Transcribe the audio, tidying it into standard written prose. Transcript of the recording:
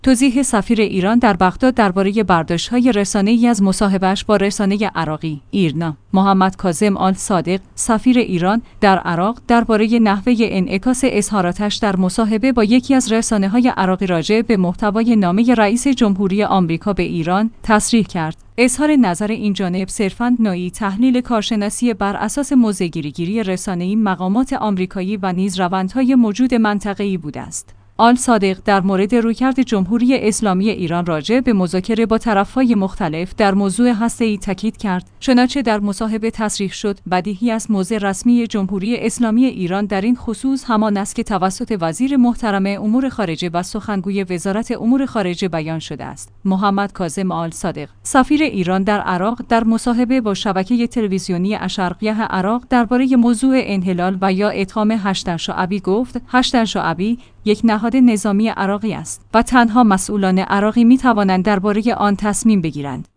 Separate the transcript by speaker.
Speaker 1: توضیح سفیر ایران در بغداد درباره برداشت‌های رسانه‌ای از مصاحبه‌اش با رسانه عراقی ایرنا. محمد کاظم آل صادق، سفیر ایران در عراق، درباره نحوه انعکاس اظهاراتش در مصاحبه با یکی از رسانه‌های عراقی راجع به محتوای نامه رئیس جمهوری آمریکا به ایران تصریح کرد. اظهار نظر این جانب صرفاً نوعی تحلیل کارشناسی بر اساس موضع‌گیری رسانه‌ای مقامات آمریکایی و نیز روندهای موجود منطقه‌ای بوده است. آل صادق در مورد رویکرد جمهوری اسلامی ایران راجع به مذاکره با طرف‌های مختلف در موضوع هسته‌ای تاکید کرد. چنانچه در مصاحبه تصریح شد، بدیهی است موضع رسمی جمهوری اسلامی ایران در این خصوص همان است که توسط وزیر محترم امور خارجه و سخنگوی وزارت امور خارجه بیان شده است. محمد کاظم آل صادق، سفیر ایران در عراق، در مصاحبه با شبکه تلویزیونی الشرقیه عراق درباره موضوع انحلال و یا ادغام هشتن شعبی گفت: هشتن شعبی یک نهاد نظامی عراقی است و تنها مسئولان عراقی می توانند درباره آن تصمیم بگیرند.